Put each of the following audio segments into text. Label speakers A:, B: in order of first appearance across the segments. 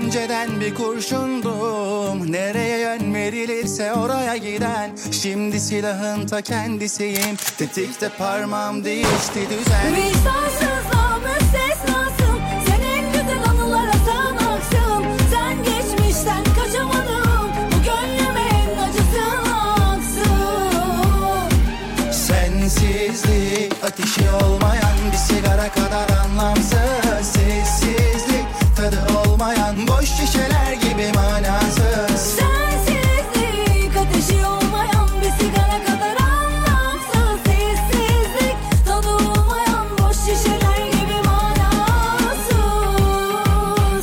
A: önceden bir kurşundum, nereye yön verilirse oraya giden. Şimdi silahın ta kendisiyim, tetikte parmağım değişti düzen.
B: Vicdansız müstesnasın, sen en güzel anılara sığınaksın. Sen geçmişten kaçamadın, bu gönlümün acısın aksın.
A: Sensizlik ateşi olmayan bir sigara kadar anlamsız. Sessizlik tadı olmayan boş şişeler gibi manasız.
B: Sensizlik ateşi olmayan bir sigara kadar anlamsız. Sessizlik tadı olmayan boş şişeler gibi manasız.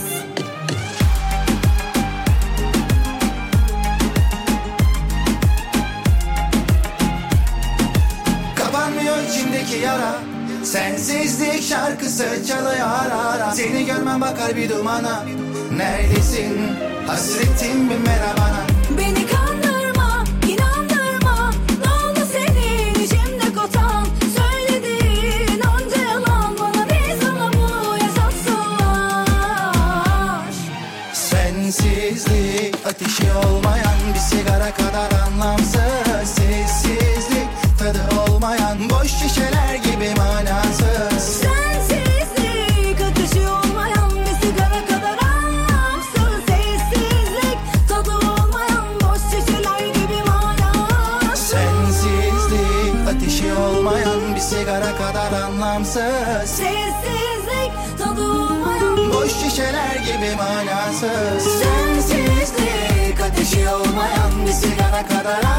A: Kapanmıyor içimdeki yara, sensizlik şarkısı çalıyor ara ara. Seni görmem bakar bir dumana, neredesin hasretim bir merhabana.
B: Beni kandırma, inandırma, ne oldu senin içimde kotan? Söylediğin onca yalan, bana bir sana bunu yaşatsınlar.
A: Sensizlik ateşi olmayan bir sigara kadar anlamsız. Sessizlik tadı olmayan boş şişeler gibi manasız.
B: Sensizlik ateşi olmayan bir sigara kadar anlamsız. Sessizlik tadı olmayan boş şişeler gibi manasız.
A: Sensizlik ateşi olmayan bir sigara kadar anlamsız.
B: Sessizlik tadı olmayan
A: Boş şişeler gibi manasız.
B: Sensizlik
A: Ateşi olmayan bir sigara kadar